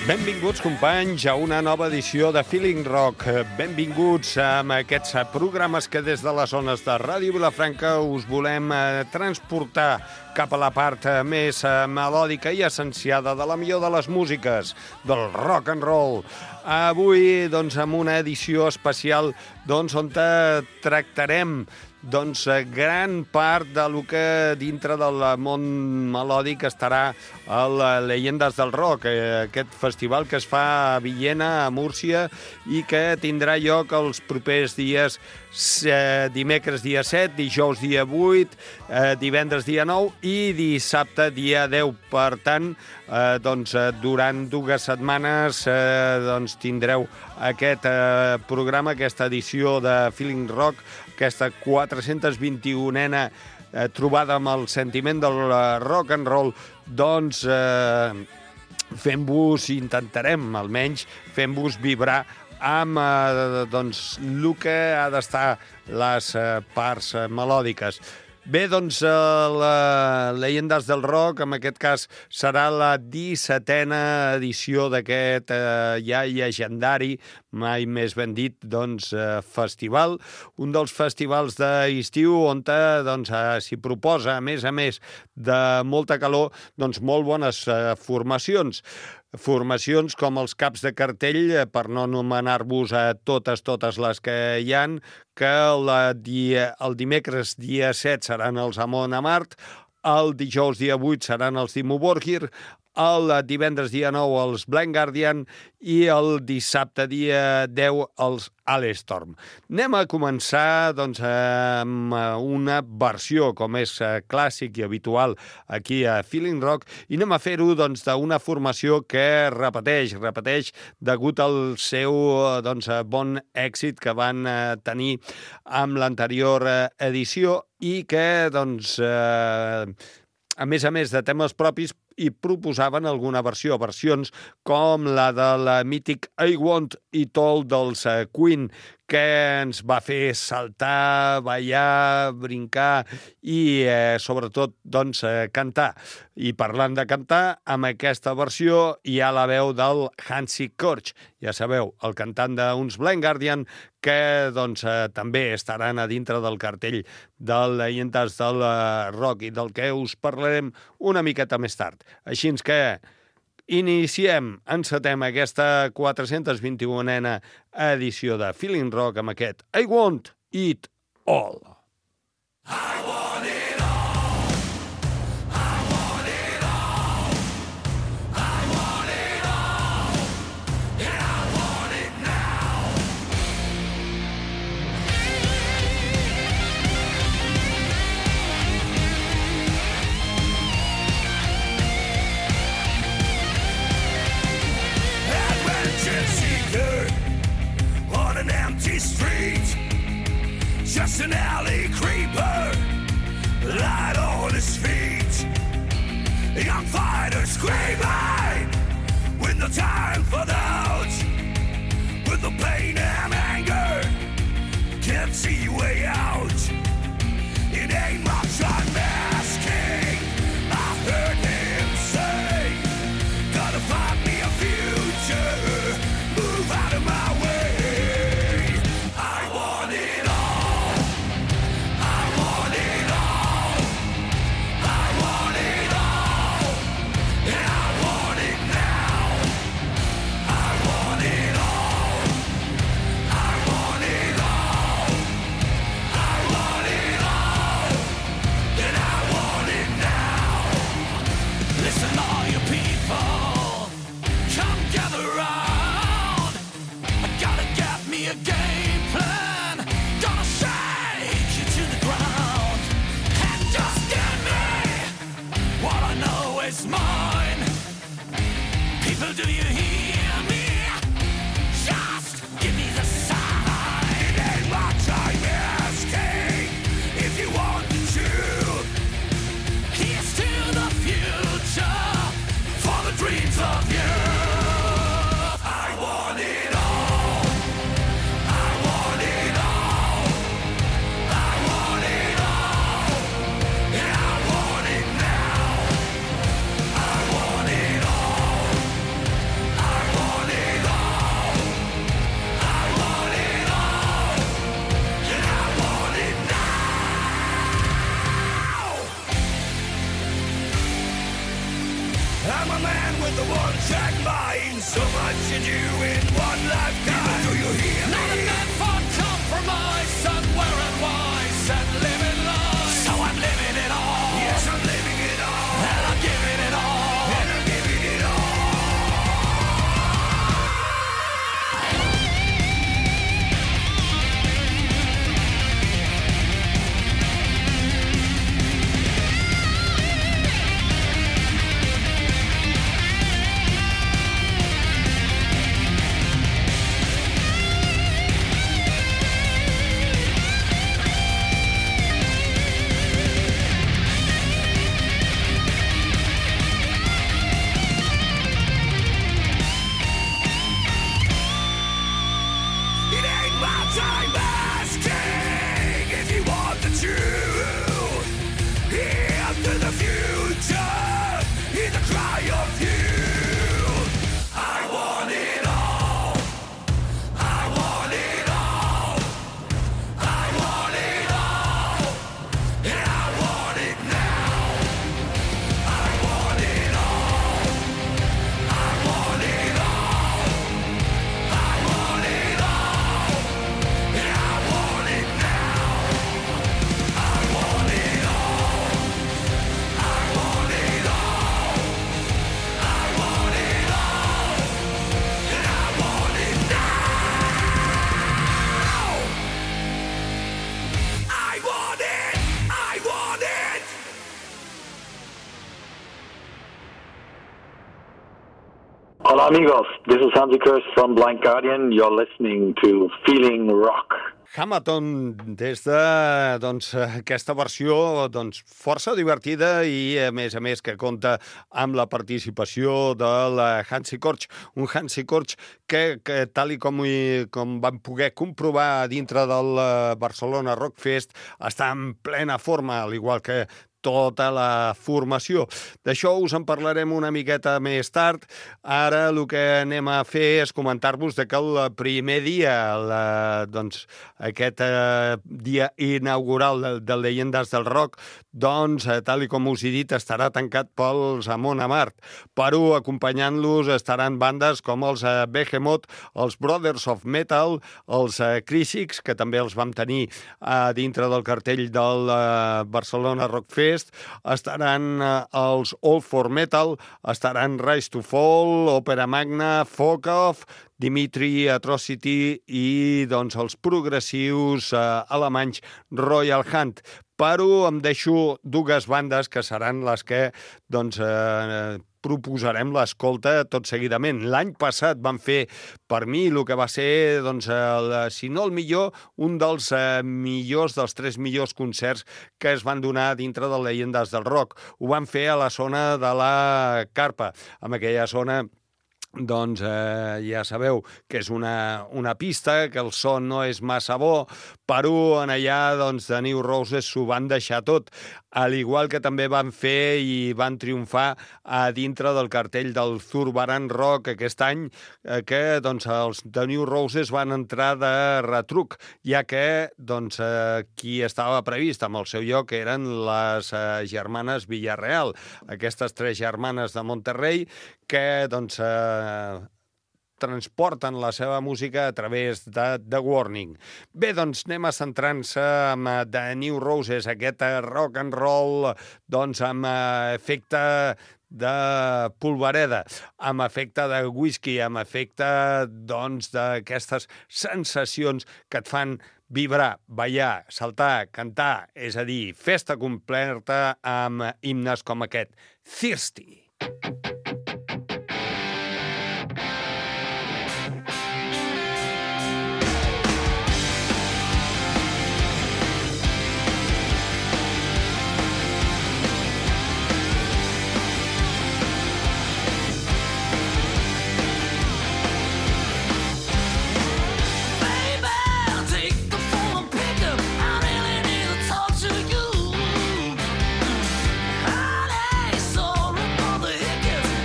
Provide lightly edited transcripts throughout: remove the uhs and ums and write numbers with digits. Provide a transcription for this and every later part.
Benvinguts, companys, a una nova edició de Feeling Rock. Benvinguts a aquests programes que des de les zones de Ràdio Vilafranca us volem transportar cap a la part més melòdica i essenciada de la millor de les músiques, del rock and roll. Avui, doncs, amb una edició especial on tractarem gran part del que dintre del món melòdic estarà el Llegendes del Rock, aquest festival que es fa a Villena, a Múrcia, i que tindrà lloc els propers dies, dimecres dia 7, dijous dia 8, divendres dia 9 i dissabte dia 10. Per tant, durant 2 setmanes tindreu aquest programa, aquesta edició de Feeling Rock, aquesta 421a trobada amb el sentiment del rock and roll, intentarem almenys fent-vos vibrar amb el que ha d'estar les parts melòdiques. Bé, la Llegendes del Rock, en aquest cas, serà la 17a edició d'aquest ja llegendari, mai més ben dit, festival. Un dels festivals d'estiu on s'hi proposa, a més de molta calor, molt bones formacions. Formacions com els caps de cartell, per no anomenar-vos a totes les que hi han, que el dimecres dia 7 seran els Amon Amarth, el dijous dia 8 seran els Dimmu Borgir, el divendres dia 9 els Blind Guardian i el dissabte dia 10 els Alestorm. Anem a començar amb una versió, com és clàssic i habitual aquí a Feeling Rock, i anem a fer-ho d'una formació que repeteix degut al seu bon èxit que van tenir amb l'anterior edició i que, a més de temes propis, i proposaven alguna versions com la del mític I Want It All dels Queen, que ens va fer saltar, ballar, brincar i, sobretot, cantar. I parlant de cantar, amb aquesta versió hi ha la veu del Hansi Korch, ja sabeu, el cantant d'uns Blind Guardian, que també estaran a dintre del cartell del Llegendes del Rock i del que us parlarem una miqueta més tard. Així que encetem aquesta 421a edició de Feeling Rock amb aquest I Want It All. I want it all. I want it all. I want it all. And I want it now. Adventure seeker on an empty street, just an alley creeper, light on his feet. Young fighter screaming with no time for doubt, with the pain and anger, can't see way out. It ain't much unmasking, I heard him say, gotta find me a future, move out of my way. Do you hear me? Just give me the sign. It ain't much I'm asking if you want to. Here's to the future for the dreams of you. I want it all. I want it all. I want it all. And I want it now. I want it all. Hola amigos, this is Hansi Kurz from Blind Guardian. You're listening to Feeling Rock. Hamilton, des de aquesta versió força divertida i, a més, que compta amb la participació del Hansi Kurz, un Hansi Kurz que tal i com vam poder comprovar dintre del Barcelona Rock Fest, està en plena forma, al igual que tota la formació. D'això us en parlarem una miqueta més tard. Ara el que anem a fer és comentar-vos que el primer dia, aquest dia inaugural de Llegendes del Rock, tal i com us he dit, estarà tancat pels Amon Amarth. Perú, acompanyant-los, estaran bandes com els Behemoth, els Brothers of Metal, els Crísics, que també els vam tenir dintre del cartell del Barcelona Rock Fest, estaran els All for Metal, estaran Rise to Fall, Opera Magna, Fokov, Dimitri Atrocity i els progressius alemanys Royal Hunt. Però em deixo dues bandes que seran les que proposarem l'escolta tot seguidament. L'any passat van fer, per mi, el que va ser, si no el millor, un dels millors, dels 3 millors concerts que es van donar dintre de Llegendes del Rock. Ho van fer a la zona de la Carpa, en aquella zona ja sabeu que és una pista, que el son no és massa bo, però en allà The New Roses s'ho van deixar tot, al igual que també van fer i van triomfar a dintre del cartell del Zurbaran Rock aquest any, que els The New Roses van entrar de retruc, ja que qui estava previst amb el seu lloc eren les germanes Villarreal, aquestes 3 germanes de Monterrey que transporten la seva música a través de The Warning. Bé, anem a centrar-se en The New Roses, aquest rock and roll amb efecte de polvareda, amb efecte de whisky, amb efecte d'aquestes sensacions que et fan vibrar, ballar, saltar, cantar, és a dir, festa completa amb himnes com aquest, Thirsty. Honey, sorry for the hiccups.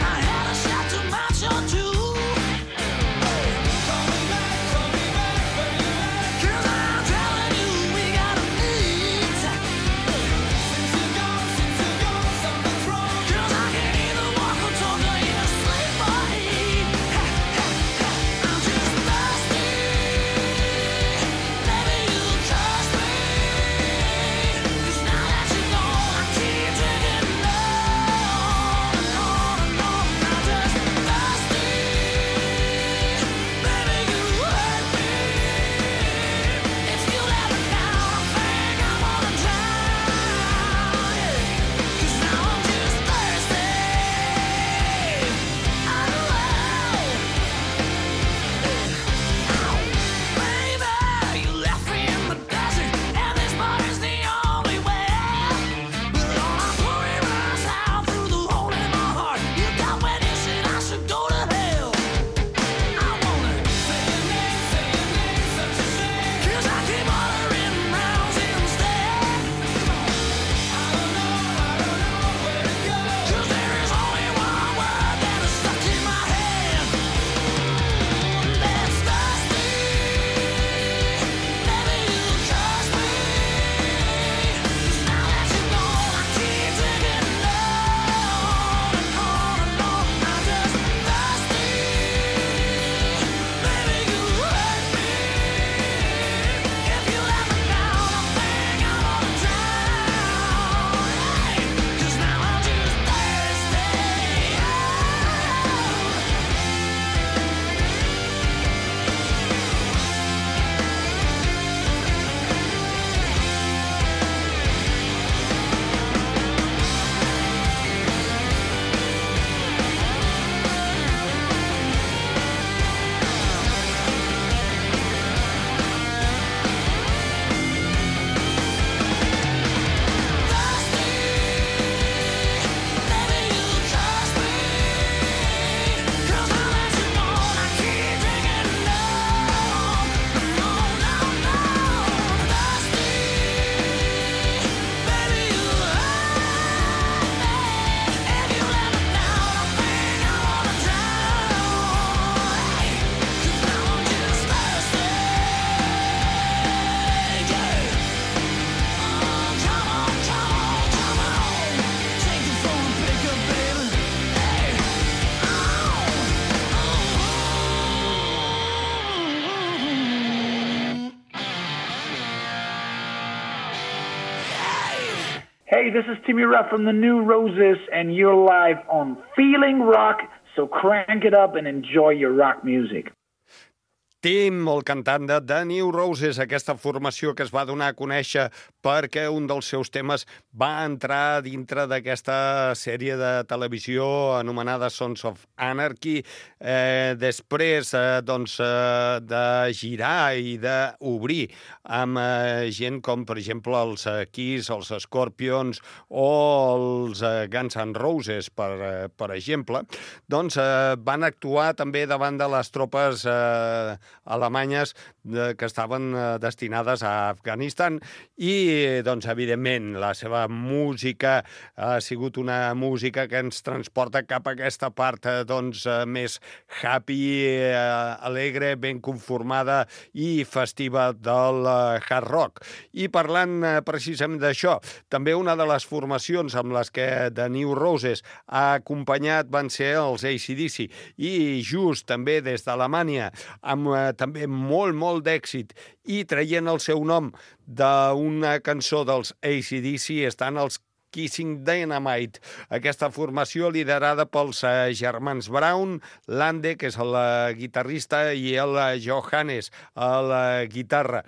Hey, this is Timmy Ruff from the New Roses, and you're live on Feeling Rock, so crank it up and enjoy your rock music. Tim, el cantant de The New Roses, aquesta formació que es va donar a conèixer perquè un dels seus temes va entrar dintre d'aquesta sèrie de televisió anomenada Sons of Anarchy, després de girar i d'obrir amb gent com, per exemple, els Kiss, els Scorpions o els Guns N' Roses, per exemple, doncs van actuar també davant de les tropes alemanyes que estaven destinades a Afganistan i, doncs, evidentment, la seva música ha sigut una música que ens transporta cap a aquesta part, doncs, més happy, alegre, ben conformada i festiva del hard rock. I parlant precisament d'això, també una de les formacions amb les que The New Roses ha acompanyat van ser els AC/DC i just també des d'Alemanya, amb també molt d'èxit i traient el seu nom d'una cançó dels AC/DC estan els Kissing Dynamite, aquesta formació liderada pels germans Brown, Lande, que és el guitarrista, i el Johannes, a la guitarra.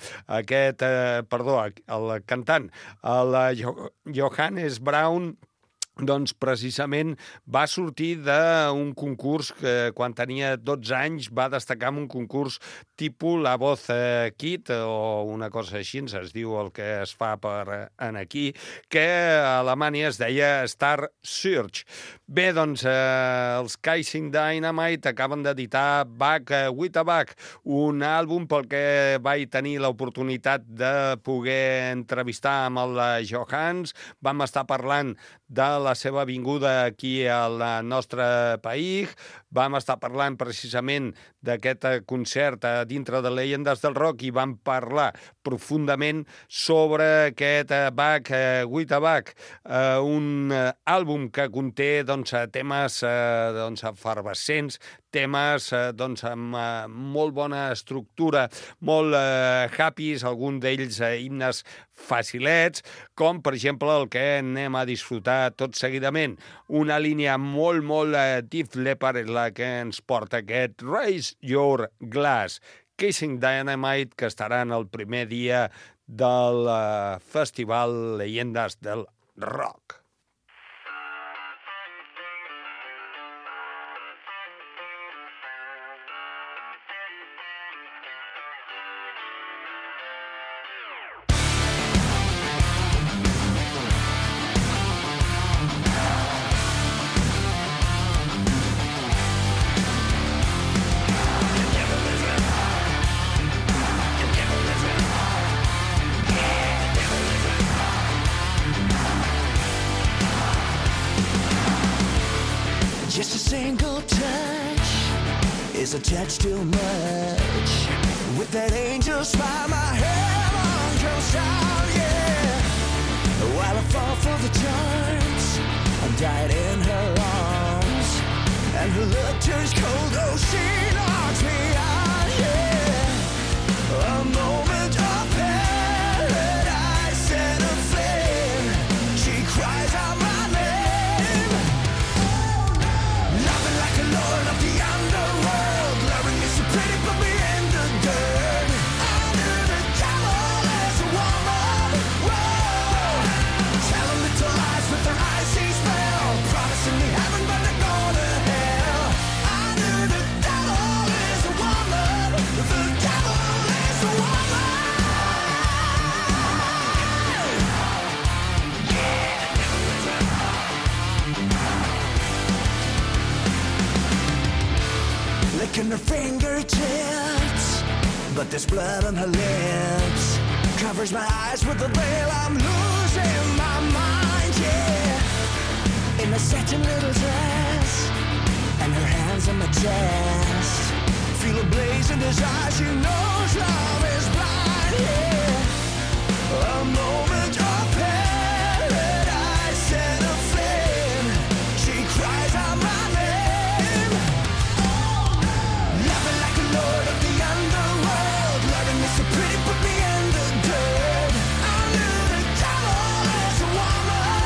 El cantant, el Johannes Brown, doncs precisament va sortir d'un concurs que quan tenia 12 anys va destacar en un concurs tipus La Voz Kid o una cosa així, es diu el que es fa en aquí, que a Alemanya es deia Star Search. Bé, doncs els Kissing Dynamite acaben d'editar Back with a Back, un àlbum pel que vaig tenir l'oportunitat de poder entrevistar amb el Johannes. Vam estar parlant de la seva vinguda aquí al nostre país. Vam estar parlant precisament d'aquest concert dintre de Leyendes del Rock i vam parlar profundament sobre aquest Back with a Back, un àlbum que conté temes efervescents, temes amb molt bona estructura, molt happys, alguns d'ells himnes facilets, com per exemple el que anem a disfrutar tot seguidament. Una línia molt Def Leppard és la que ens porta aquest Raise Your Glass, Kissing Dynamite, que estaran el primer dia del festival Leyendes del Rock. Just a single touch is a touch too much. With that angel smile, my head on your side, yeah. While I fall for the charms, I'm dying in her arms, and her look turns cold, oh, she knocks me out, yeah. A moment of paradise set aflame. She cries out my name. Loving like a lord of the underworld, loving me so pretty, put me in the dirt. Under the devil is a woman. Whoa, telling little lies with her icy spell, promising me heaven but they're going to hell. Under the devil is a woman. The devil is a woman. Licking her fingertips, but there's blood on her lips. Covers my eyes with a veil, I'm losing my mind, yeah. In a satin little dress, and her hands on my chest. Feel a blaze in his eyes, she knows love is blind, yeah. A moment of paradise set aflame. She cries out my name. Loving like a lord of the underworld, loving me so pretty, put me in the dirt. I knew the devil is a woman.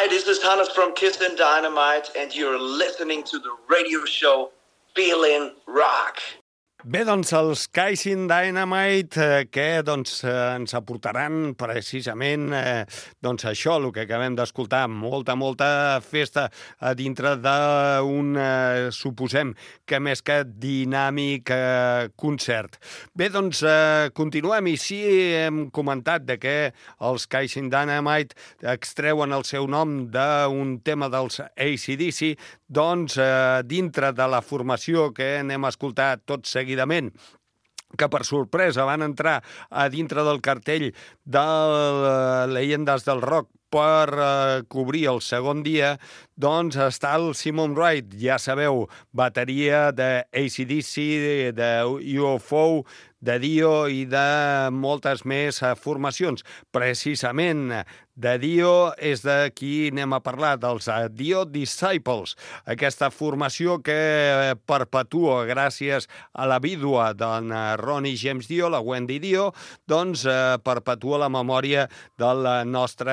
this is Hannes from Kiss and Dynamite, and you're listening to the radio show Feeling Rock. Bé, doncs els Kaisin Dynamite que doncs, ens aportaran precisament doncs això, el que acabem d'escoltar, molta festa a dintre d'un, suposem que més que dinàmic concert. Bé, doncs continuem i sí hem comentat de que els Kaisin Dynamite extreuen el seu nom d'un tema dels AC/DC, doncs dintre de la formació que anem a escoltar tot seguidament, que per sorpresa van entrar a dintre del cartell de Llegendes del Rock per cobrir el segon dia, doncs està el Simon Wright, ja sabeu, bateria de AC/DC, de UFO, de Dio i de moltes més formacions. Precisament de Dio és de qui anem a parlar, dels Dio Disciples, aquesta formació que perpetua gràcies a la vídua d'en Ronnie James Dio, la Wendy Dio, doncs perpetua la memòria del nostre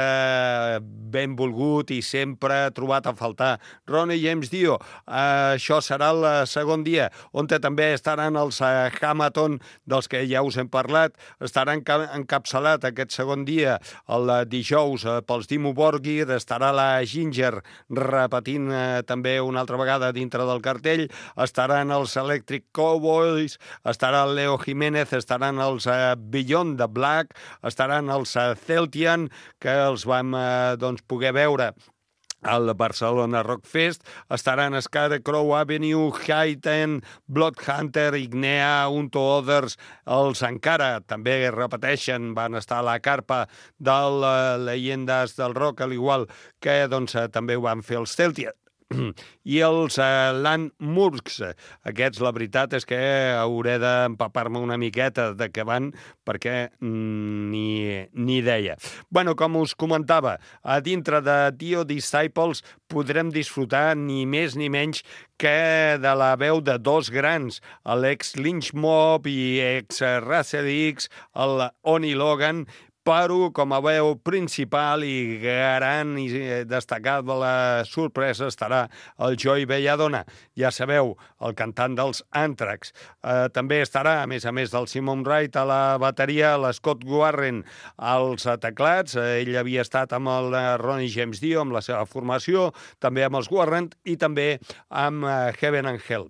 benvolgut i sempre trobat a faltar Ronnie James Dio. Això serà el segon dia, on també estaran els Hamilton, dels que ja us hem parlat, estarà encapçalat aquest segon dia el dijous pels Dimmu Borgir, estarà la Ginger repetint també una altra vegada dintre del cartell, estaran els Electric Cowboys, estarà el Leo Jiménez, estaran els Beyond the Black, estaran els Celtian, que els vam poder veure al Barcelona Rock Fest, estaran Scarecrow Avenue, Hayden, Bloodhunter, Ignea, Unto Others, els encara també repeteixen, van estar a la carpa de Llegendes del Rock, al igual que també ho van fer els Celtian. I els Landmurks, aquests la veritat és que hauré d'empapar-me una miqueta de què van, perquè ni idea. Bueno, com us comentava, a dintre de Dio Disciples podrem disfrutar ni més ni menys que de la veu de dos grans, l'ex Lynch Mob i ex Racer X, el Oni Logan, però com a veu principal i gran i destacat de la sorpresa estarà el Joey Belladonna, ja sabeu, el cantant dels Anthrax. També estarà, a més del Simon Wright, a la bateria, l'Scott Warren als teclats, ell havia estat amb el Ronnie James Dio, amb la seva formació, també amb els Warren i també amb Heaven and Hell.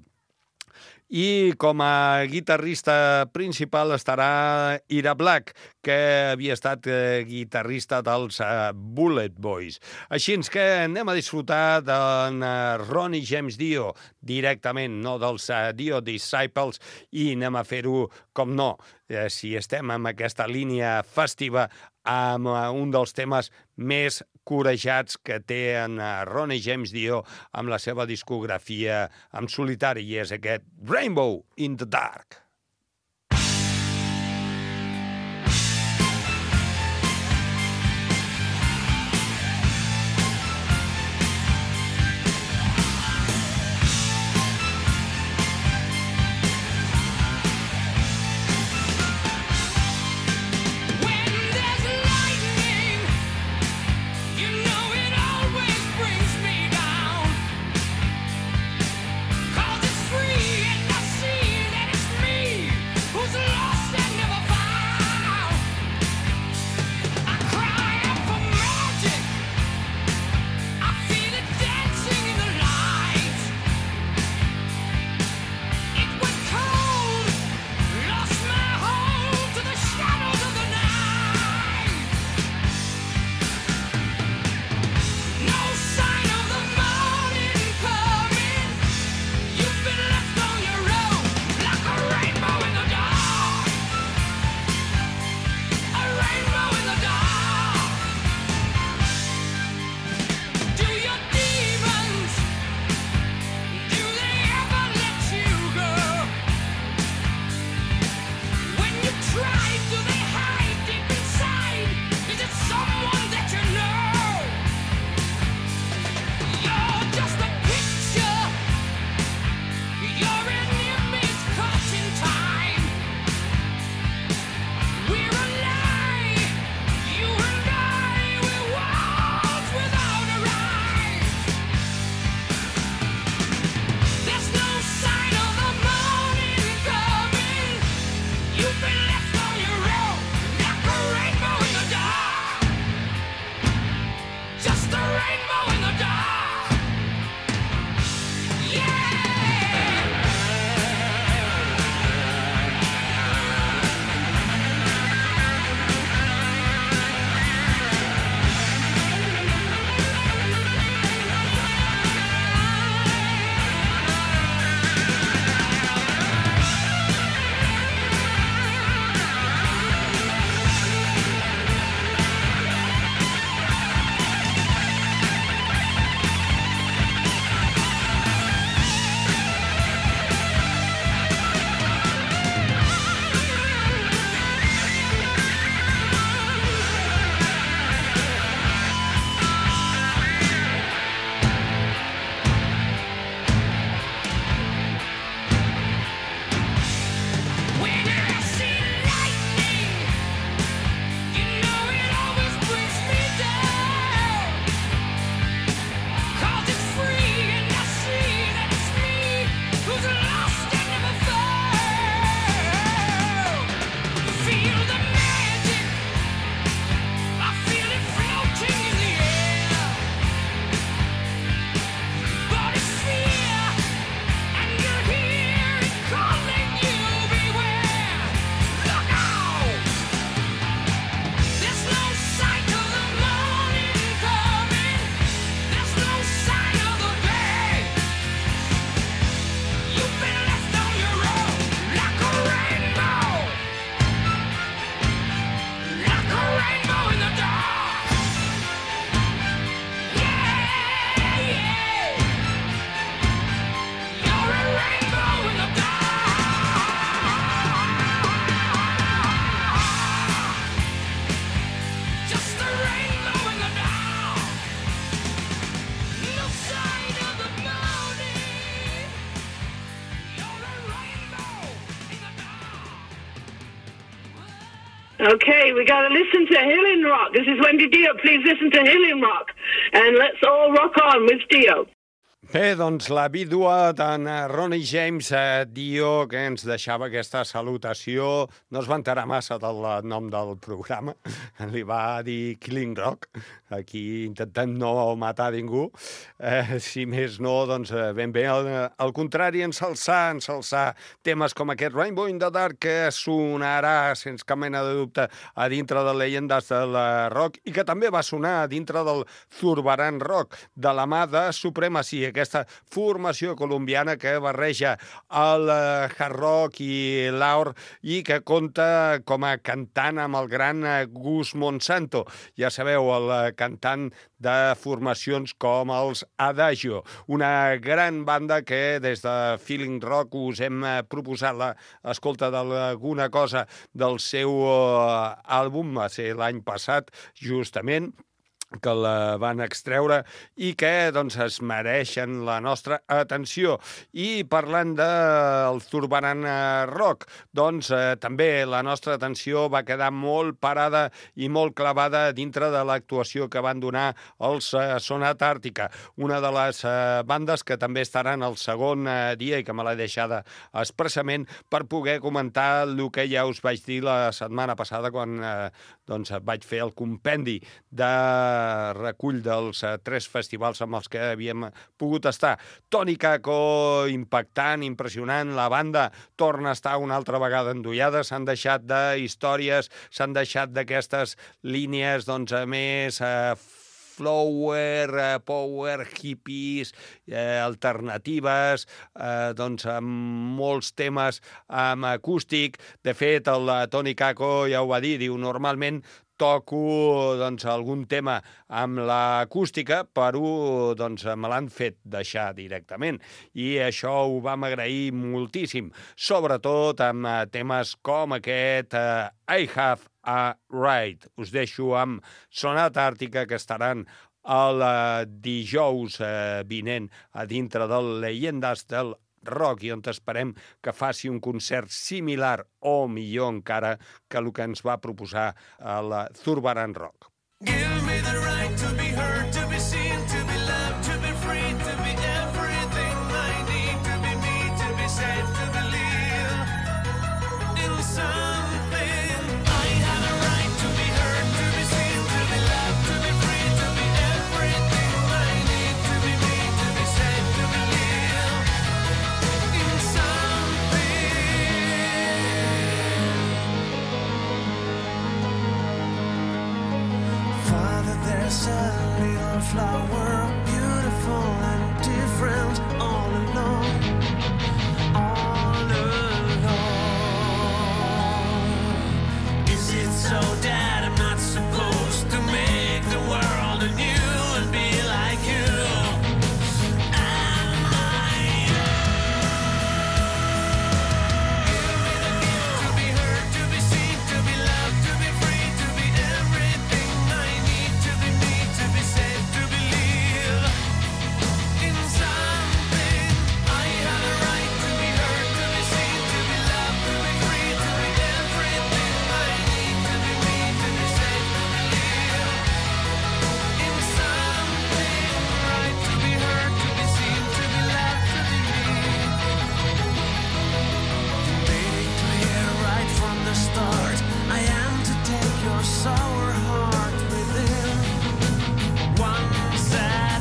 I com a guitarrista principal estarà Ira Black, que havia estat guitarrista dels Bullet Boys. Així que anem a disfrutar d'en Ronnie James Dio directament, no dels Dio Disciples, i anem a fer-ho, com no, si estem en aquesta línia festiva, amb un dels temes més corejats que té en Ronnie James Dio amb la seva discografia en solitari, i és aquest Rainbow in the Dark. Me Okay, we got to listen to Healing Rock. This is Wendy Dio. Please listen to Healing Rock. And let's all rock on with Dio. Bé, doncs la vídua d'en Ronnie James Dio, que ens deixava aquesta salutació, no es va enterar massa del nom del programa, li va dir Killing Rock, aquí intentem no matar ningú, si més no, doncs ben bé, al contrari, ensalçar temes com aquest Rainbow in the Dark, que sonarà, sense cap mena de dubte, a dintre de Llegendes del Rock, i que també va sonar a dintre del Zurbarán Rock, de la mà de Supremacy, aquesta formació colombiana que barreja el hard rock i l'AOR i que compta com a cantant amb el gran Gus Monsanto. Ja sabeu, el cantant de formacions com els Adagio, una gran banda que des de Feeling Rock us hem proposat l'escolta d'alguna cosa del seu àlbum, va ser l'any passat, justament, que la van extreure i que doncs, es mereixen la nostra atenció. I parlant del Zurbarán Rock, doncs també la nostra atenció va quedar molt parada i molt clavada dintre de l'actuació que van donar els Sonata Àrtica, una de les bandes que també estaran el segon dia i que me l'he deixada expressament per poder comentar el que ja us vaig dir la setmana passada quan doncs, vaig fer el compendi de recull dels 3 festivals amb els que havíem pogut estar. Toni Kakko, impactant, impressionant, la banda torna a estar una altra vegada endollada, s'han deixat d'històries, s'han deixat d'aquestes línies doncs, més flower, power, hippies, alternatives, doncs amb molts temes amb acústic. De fet, el Toni Kakko ja ho va dir, diu, normalment toco doncs, algun tema amb l'acústica, però doncs, me l'han fet deixar directament. I això ho vam agrair moltíssim, sobretot amb temes com aquest I Have a Right. Us deixo amb Sonata Àrtica, que estaran el dijous vinent a dintre del Llegendes del Rock i on esperem que faci un concert similar o millor encara que el que ens va proposar el Zurbarán Rock. Give me the right to be heard, to be seen, to be loved, to be free, to be everything I need, to be me, to be safe, to believe in something. I have a right to be heard, to be seen, to be loved, to be free, to be everything I need, to be me, to be safe, to believe in something. Father, there's a little flower, beautiful and different, all alone, all alone. Is it so that I'm not supposed to make the world anew and be like you? Am I Give me the gift to be heard, to be seen, to be loved, to be free, to be everything I need, to be me, to be safe, to believe in something. I have a right to be heard, to be seen, to be loved, to be free, to be everything I need, to be me, to be safe, to believe in something. Right to be heard, to be seen, to be loved, to be me. Made it clear right from the start, I am to take your sour heart within one sad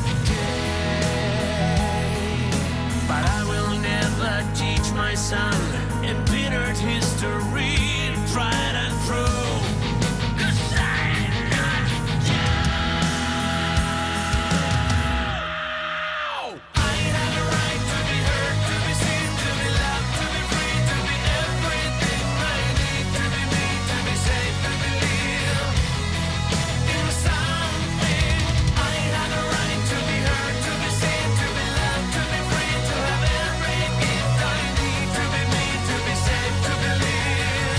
day. But I will never teach my son embittered history, tried and true. 'Cause I'm not you. I have a right to be heard, to be seen, to be loved, to be free, to be everything I need, to be me, to be safe, to believe in something. I have a right to be heard, to be seen, to be loved, to be free, to have every gift I need, to be me, to be safe, to believe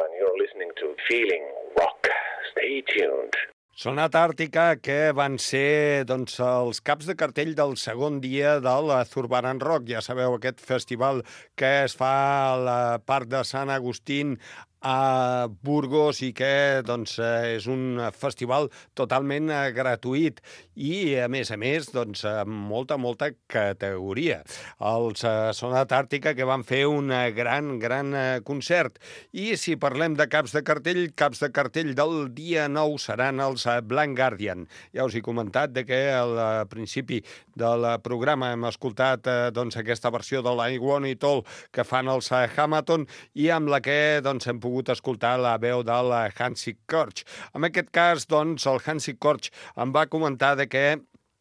and you're listening to Feeling Rock. Stay tuned. Sonata Àrtica, que van ser doncs, els caps de cartell del segon dia del Zurbarán Rock. Ja sabeu, aquest festival que es fa a la part de Sant Agustín a Burgos i que doncs, és un festival totalment gratuït i, a més, doncs, amb molta categoria. Els Sonata Àrtica, que van fer un gran concert. I si parlem de caps de cartell del dia 9 seran els Blind Guardian. Ja us he comentat que al principi del programa hem escoltat doncs, aquesta versió de l'I Want It All que fan els Hamaton i amb la que doncs, hem pogut escoltar la veu del Hansi Korch. En aquest cas, doncs, el Hansi Korch em va comentar que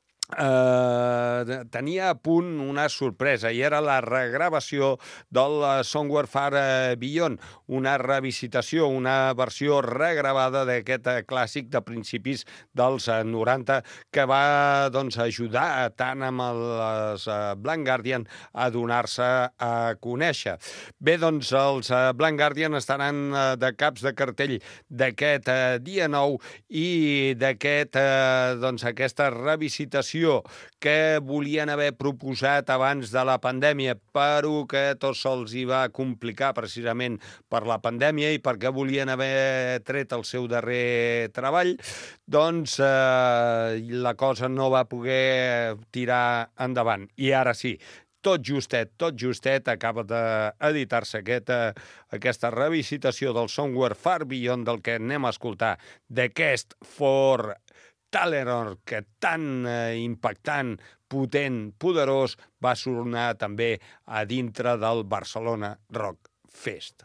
tenia a punt una sorpresa i era la regravació del Somewhere Far Beyond, una revisitació, una versió regravada d'aquest clàssic de principis dels 90 que va doncs, ajudar tant amb els Blind Guardian a donar-se a conèixer. Bé, doncs els Blind Guardian estaran de caps de cartell d'aquest dia 9 i aquesta revisitació que volien haver proposat abans de la pandèmia, però que tot se'ls hi va complicar precisament per la pandèmia i perquè volien haver tret el seu darrer treball, doncs la cosa no va poder tirar endavant. I ara sí, tot justet acaba d'editar-se aquesta revisitació del Somewhere Far Beyond, del que anem a escoltar, d'aquest For Talleyrand, que tan impactant, potent, poderós, va sonar també a dintre del Barcelona Rock Fest.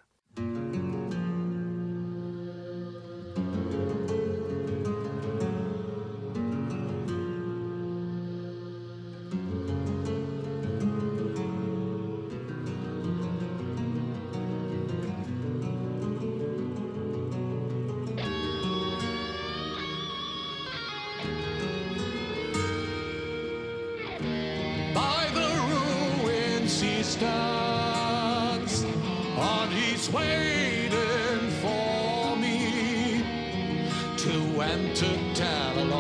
Stands and he's waiting for me to enter Talleyrand.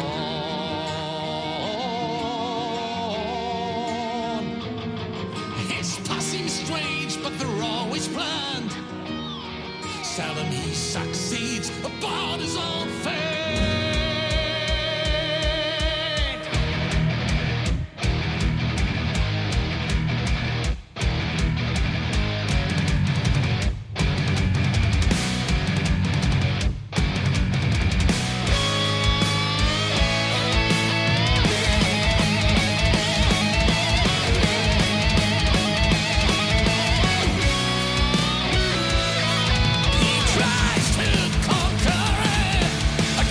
His passing's strange, but they're always planned. Seldom he succeeds about his own fate. Tries to conquer it.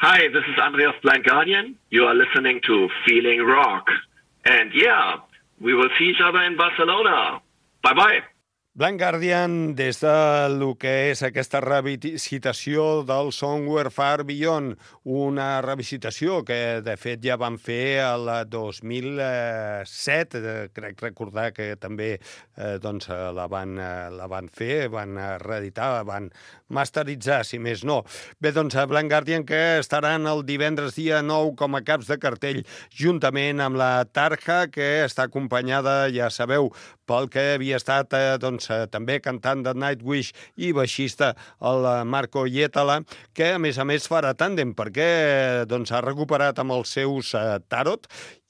Hi, this is Andreas Blind Guardian. You are listening to Feeling Rock. And yeah, we will see each other in Barcelona. Bye-bye. Blind Guardian, des de lo que és aquesta revisitació del Somewhere Far Beyond, una revisitació que, de fet, ja van fer el 2007, crec recordar que també la van fer, van reeditar, van masteritzar, si més no. Bé, doncs, Blind Guardian, que estaran el divendres dia 9 com a caps de cartell, juntament amb la Tarja, que està acompanyada, ja sabeu, pel que havia estat també cantant de Nightwish i baixista el Marco Hietala, que a més farà tàndem perquè ha recuperat amb els seus tarot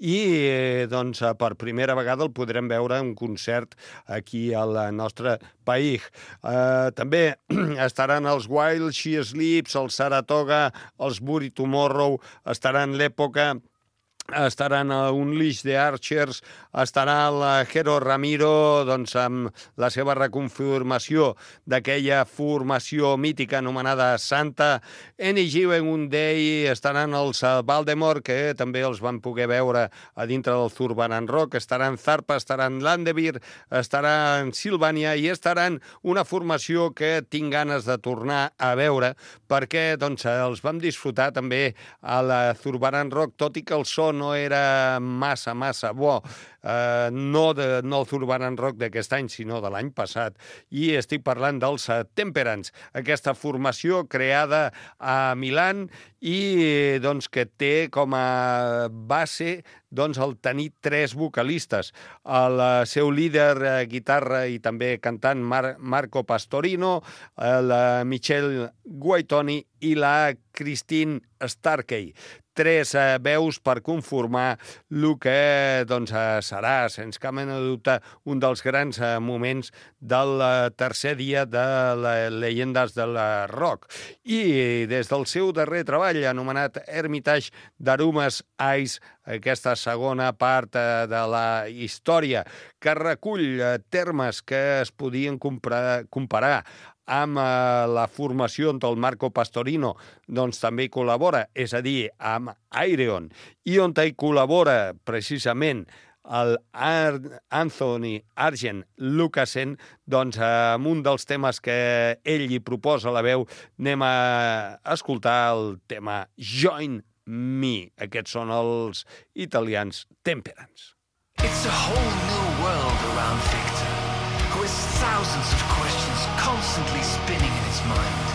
i per primera vegada el podrem veure en concert aquí al nostre país. També estaran els While She Sleeps, els Saratoga, els Bury Tomorrow, estaran l'Època, estaran Unleash the Archers, estarà el Jero Ramiro amb la seva reconfirmació d'aquella formació mítica anomenada Santa, Any Given One Day, estaran els Valdemort, que també els van poder veure a dintre del Thurban Rock, estaran Zarpa, estaran Landebir, estaran Sylvania i estaran una formació que tinc ganes de tornar a veure perquè els vam disfrutar també al Thurban Rock, tot i que el son no era massa bo, no el Thurban Rock d'aquest any, sinó de l'any passat. I estic parlant dels Temperance, aquesta formació creada a Milán i que té com a base el tenir 3 vocalistes. El seu líder, guitarra i també cantant Marco Pastorino, la Michelle Guaitoni i la Christine Starkey. 3 veus per conformar el que serà, sense cap mena de dubte, un dels grans moments del tercer dia de les Llegendes del Rock. I des del seu darrer treball, anomenat Hermitage d'Arumes Ice, aquesta segona part de la història, que recull termes que es podien comparar amb la formació del Marco Pastorino, també hi col·labora, és a dir, amb Ayreon, i on hi col·labora precisament el Anthony Argent Lucasen, amb un dels temes que ell hi proposa a la veu, anem a escoltar el tema Join Me. Aquests són els italians Temperance. It's a whole new world around Victor, who has thousands of questions constantly spinning in his mind.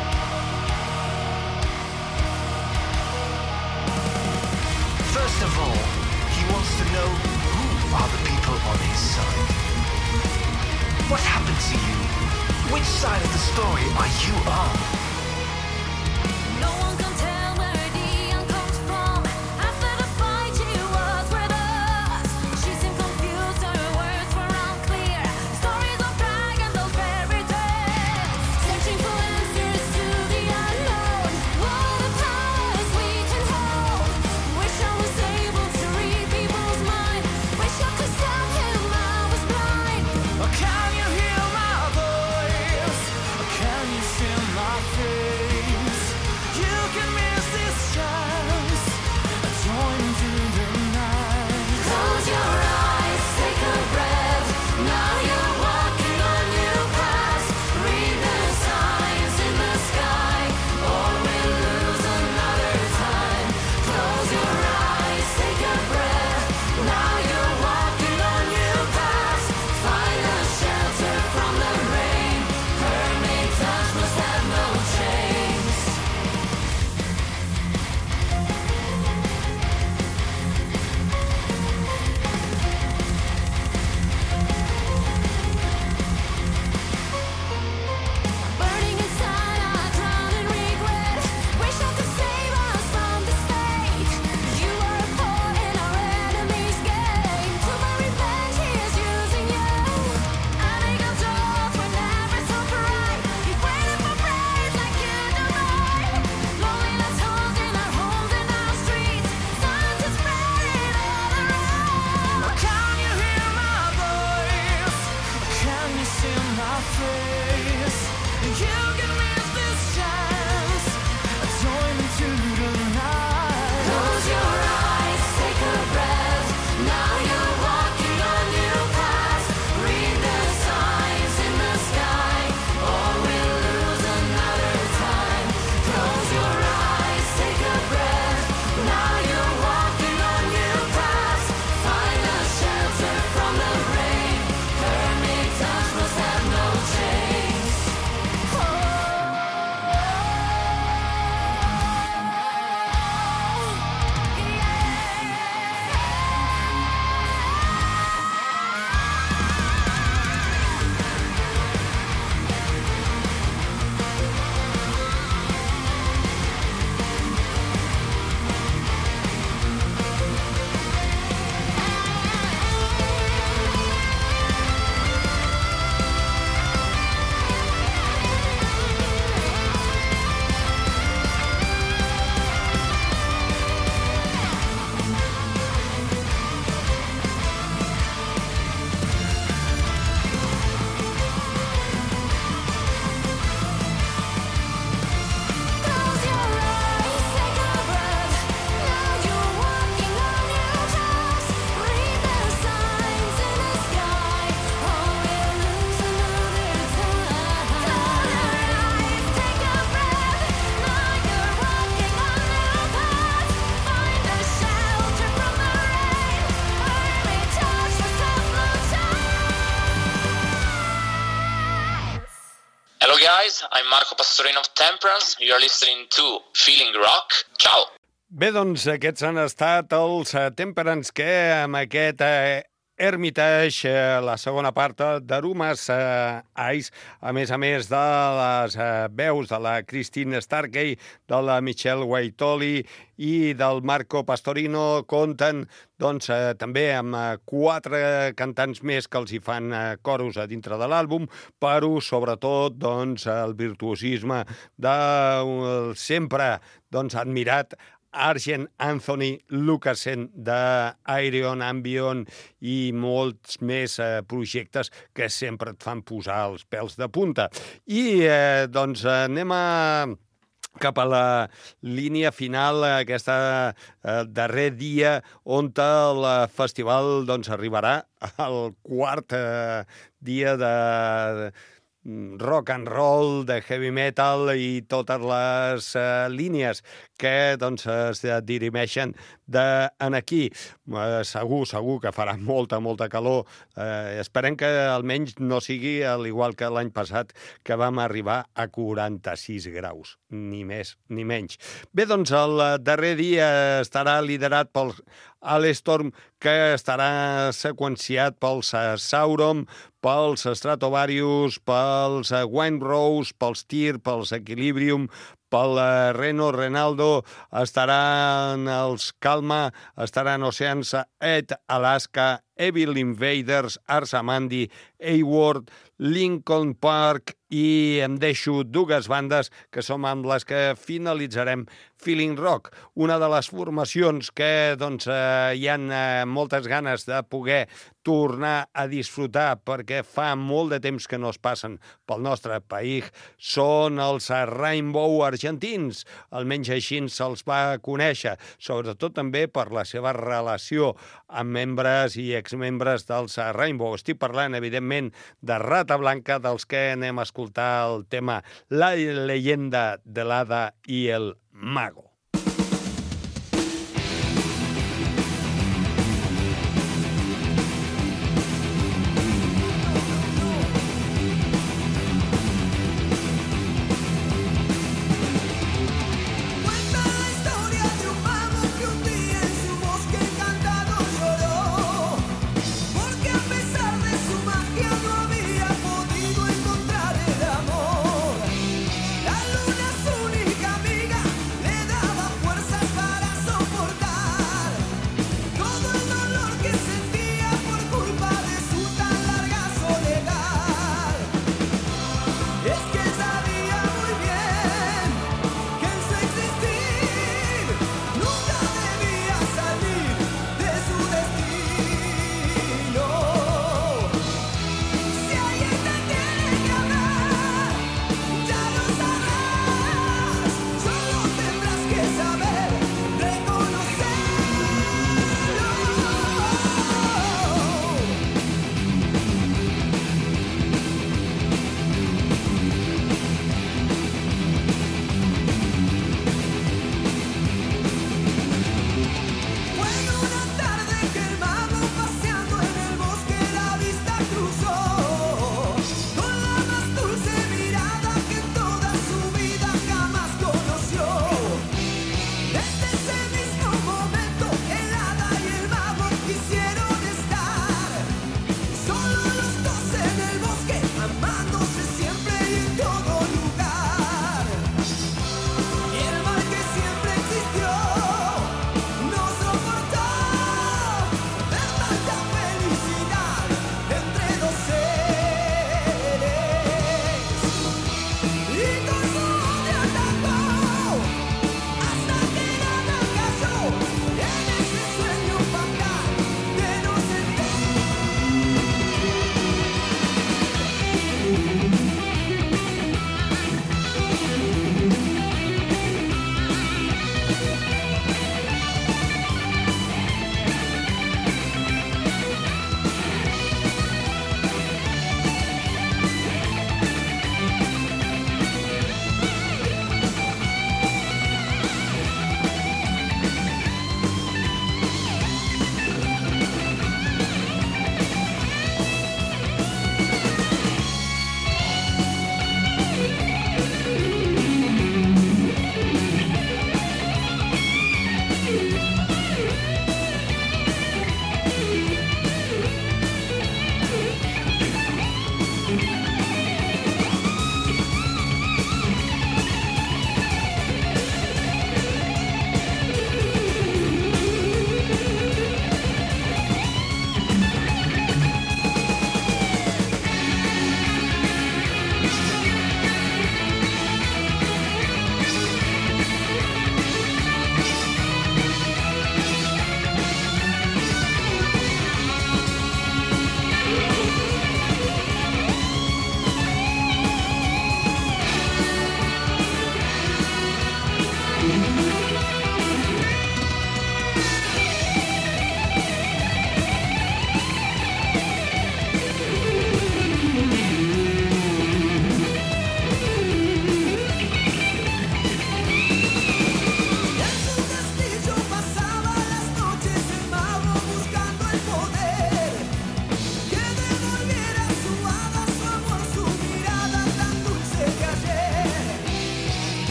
First of all, he wants to know who are the people on his side. What happened to you? Which side of the story are you on? No one can tell where Dion comes from. After the fight, she was with us. She seemed confused, her words were unclear. Stories of dragons, those fairy tales. Searching for answers to the unknown. What a powers we can hold. Wish I was able to read people's mind. Wish I could stop him, I was blind. Can you hear my voice? Can you feel my fear? guys, I'm Marco Pastorino of Temperance. You're listening to Feeling Rock. Ciao! Bé, doncs aquests han estat els Temperance que amb aquest Hermitage, la segona part d'Arumas Ice, a més de les veus de la Christine Starkey, de la Michelle Waitoli i del Marco Pastorino, compten doncs, també amb 4 cantants més que els hi fan coros a dintre de l'àlbum, però sobretot doncs, el virtuosisme de sempre doncs, admirat Arjen Anthony Lucassen d'Ayreon, Ambion i molts més projectes que sempre et fan posar els pèls de punta. I doncs anem cap a la línia final, aquesta darrer dia on el festival doncs, arribarà al quart dia de rock and roll, de heavy metal i totes les línies que doncs, es dirimeixen aquí. Segur que farà molta calor. Esperem que almenys no sigui al igual que l'any passat, que vam arribar a 46 graus, ni més ni menys. Bé, doncs el darrer dia estarà liderat pel Alestorm, que estarà seqüenciat pels Sauron, pels Stratovarius, pels Wine Rose, pels Tyr, pels Equilibrium, pel Reno Renaldo, estaran els Calma, estaran Oceans et Alaska, Evil Invaders, Arsamandi, A-Word, Lincoln Park i em deixo 2 bandes que som amb les que finalitzarem Feeling Rock, una de les formacions que doncs, hi ha moltes ganes de poder tornar a disfrutar perquè fa molt de temps que no es passen pel nostre país, són els Rainbow argentins, almenys així se'ls va conèixer, sobretot també per la seva relació amb membres i exmembres dels Rainbow. Estic parlant, evidentment, de Rata Blanca, dels que anem a escoltar el tema La leyenda de l'Hada i el Mago. La luna es única amiga, le da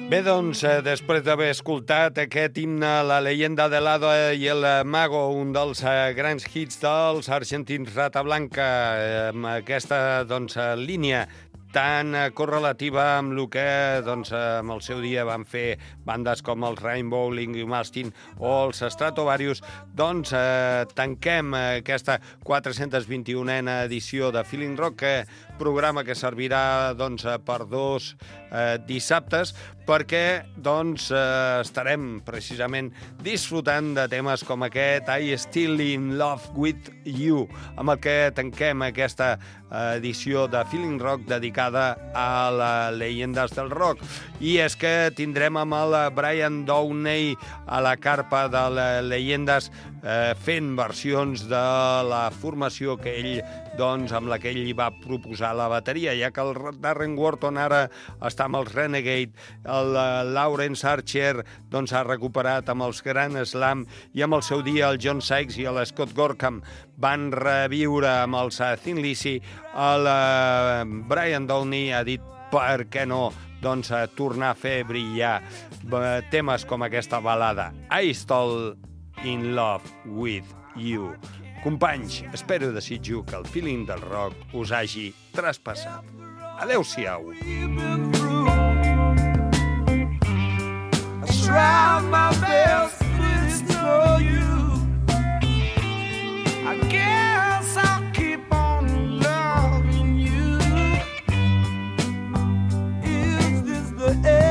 Bé, doncs, després d'haver escoltat aquest himne, La leyenda del hado i el mago, un dels grans hits dels argentins Rata Blanca, amb aquesta línia tan correlativa amb el que amb el seu dia van fer bandes com els Rainbow, Lingy Mastin o els Stratovarius, tanquem aquesta 421a edició de Feeling Rock, programa que servirà per 2 dissabtes, perquè estarem precisament disfrutant de temes com aquest I Still in Love with You, amb el que tanquem aquesta edició de Feeling Rock dedicada a les llegendes del rock. I és que tindrem amb el Brian Downey a la carpa de les llegendes fent versions de la formació que ell, amb la que ell va proposar la bateria, ja que el Darren Wharton ara està amb els Renegade, el Lawrence Archer ha recuperat amb els Grand Slam, i amb el seu dia el John Sykes i el Scott Gorham van reviure amb els Thin Lizzy. El Brian Downey ha dit per què no tornar a fer brillar temes com aquesta balada I Still in Love with You. Companys, espero i desitjo que el feeling del rock us hagi traspassat. Adéu-siau. I try my best, but it's no use. I guess I'll keep on loving you. Is this the end?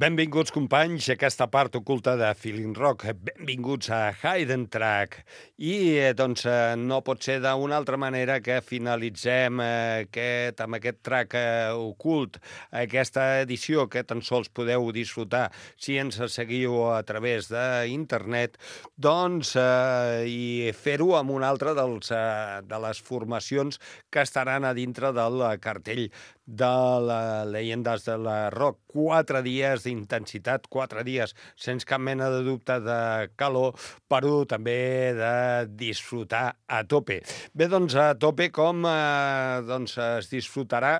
Benvinguts, companys, a aquesta part oculta de Feeling Rock. Benvinguts a Hidden Track. I, doncs, no pot ser d'una altra manera que finalitzem amb aquest track ocult, aquesta edició que tan sols podeu disfrutar si ens seguiu a través d'internet, doncs, i fer-ho amb una altra de les formacions que estaran a dintre del cartell de la Leyendas de la Rock. 4 dies d'intensitat, 4 dies sense cap mena de dubte de calor, però també de disfrutar a tope. Bé, doncs, a tope com es disfrutarà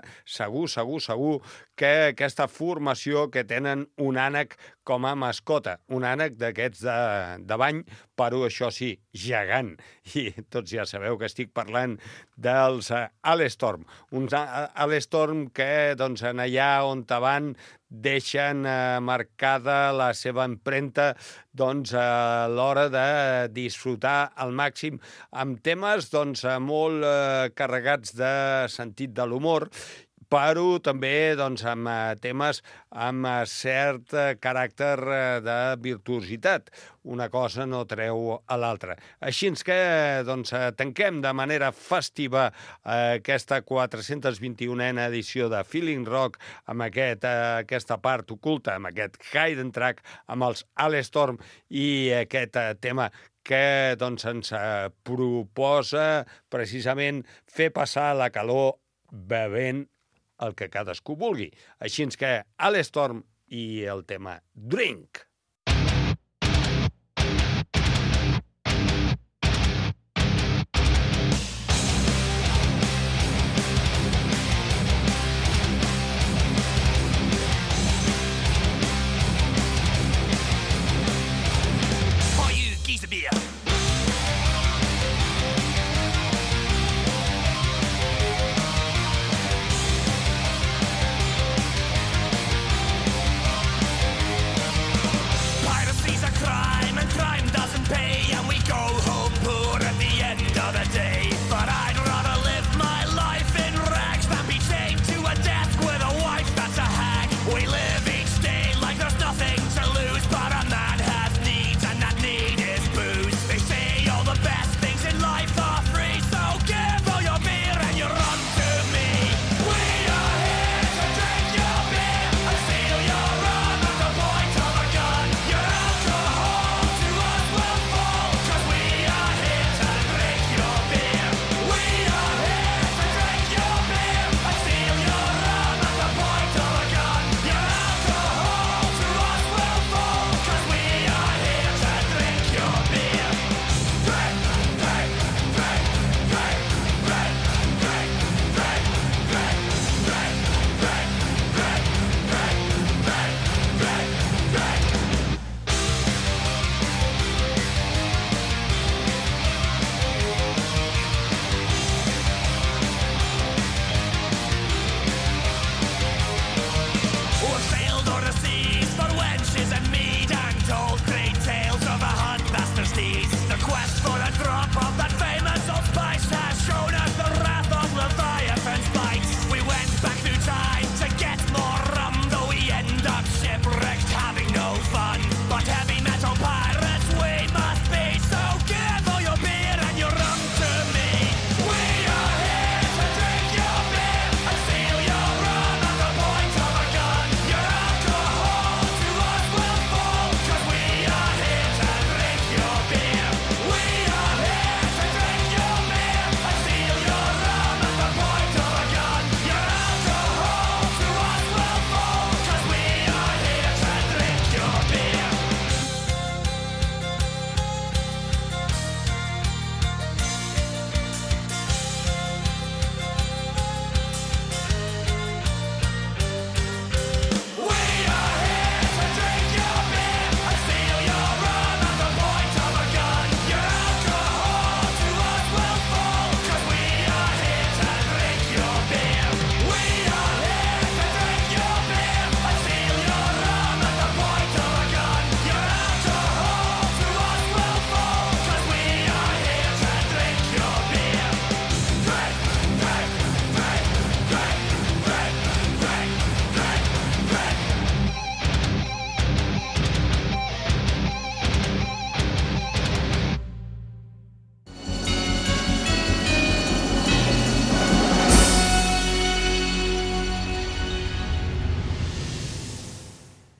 segur que aquesta formació que tenen un ànec com a mascota, un ànec d'aquests de bany, però això sí, gegant. I tots ja sabeu que estic parlant dels Alestorm. Uns Alestorm que, doncs, en allà on van deixen marcada la seva empremta, doncs, a l'hora de disfrutar al màxim amb temes, doncs, molt carregats de sentit de l'humor, però també, doncs, amb temes amb cert caràcter de virtuositat. Una cosa no treu a l'altra. Així que, doncs, tanquem de manera festiva aquesta 421a edició de Feeling Rock amb aquesta part oculta, amb aquest Hidden Track, amb els Alestorm i aquest tema que, doncs, ens proposa precisament fer passar la calor bevent el que cadascú vulgui. Així que Alestorm i el tema Drink. All you geese of beer.